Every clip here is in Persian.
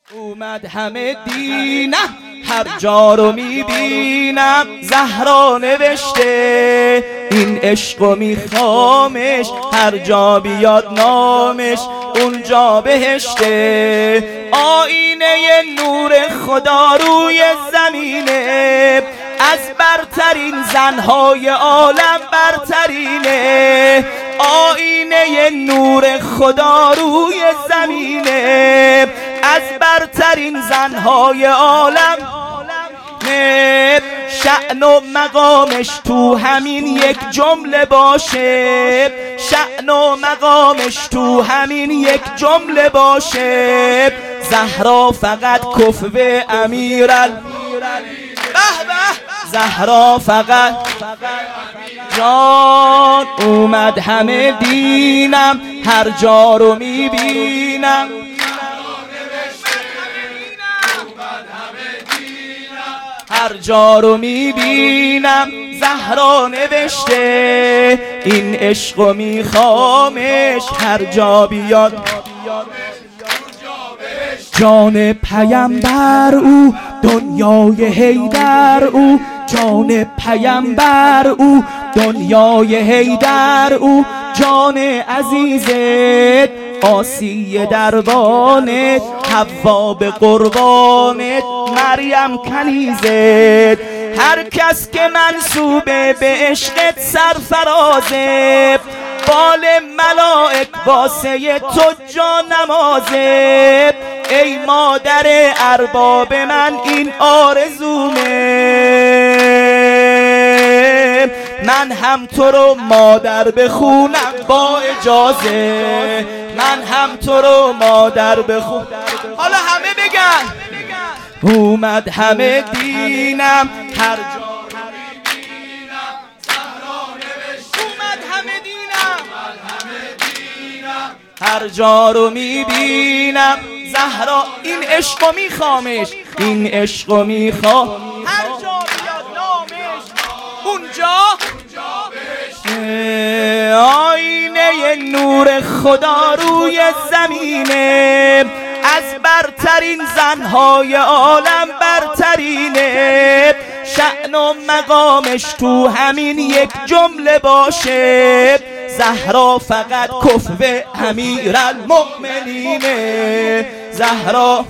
اومد همه دینم، هر جا رو میبینم زهرا نوشته این عشقو میخوامش، هر جا بیاد نامش اونجا بهشته. آینه نور خدا روی زمینه، از برترین زنهای عالم برترینه. آینه نور خدا روی زمینه، از برترین زنهای عالم. شأن و مقامش تو همین یک جمله باشه، شأن و مقامش تو همین یک جمله باشه. زهرا فقط کفو امیرال، زهرا فقط جان. اومد همه دینم، هر جا رو میبینم. هر جا رو میبینم زهرا نوشته این عشقو میخوامش، هر جا بیاد جان پیمبر او، دنیای حیدر او. جان پیمبر او، دنیای حیدر او. جان عزیزت آسیه دربانت، حوا به قربانت، مریم کنیزت. هر کس که منسوبه به عشقت سرفرازه، بال ملائک واسه تو جا نمازه. ای مادر ارباب من این آرزومه، من هم تو رو مادر بخونم با اجازه. من هم تو رو مادر بخونم. حالا همه بگن اومد همه دینم، هر جا رو میبینم زهرا نوشته. اومد همه دینم، هر جا رو میبینم زهرا. این عشقو میخوامش، این عشقو میخوام. هر جا بیاد نامش اونجا آینه نور خدا روی زمینه، از برترین زنهای عالم برترینه. شأن و مقامش تو همین یک جمله باشه. زهرا فقط کفو امیرالمؤمنینه. زهرا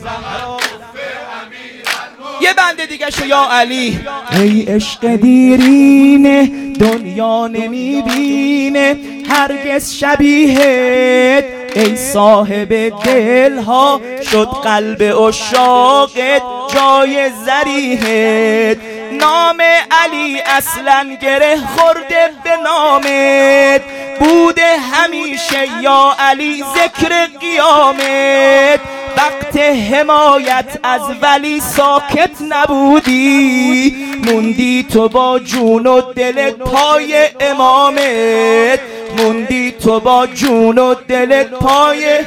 یه بنده دیگه شو یا علی. ای عشق دیرینه دنیا نمیبینه هرگز شبیهت، ای صاحب دلها شد قلب عشاقت جای ذریحت. نام علی اصلا گره خورده به نامت، بوده همیشه یا علی ذکر قیامت. وقت حمایت از ولی ساکت نبودی، موندی تو با جون و دلت پای امامت. موندی تو با جون و دلت پای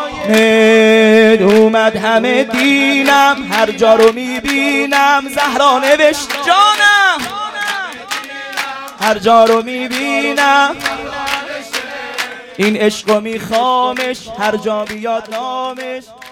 اومد همه دینم، هر جا رو میبینم زهرا نوشت جانم. هر جا رو میبینم این عشقو میخوامش، هر جا بیاد نامش.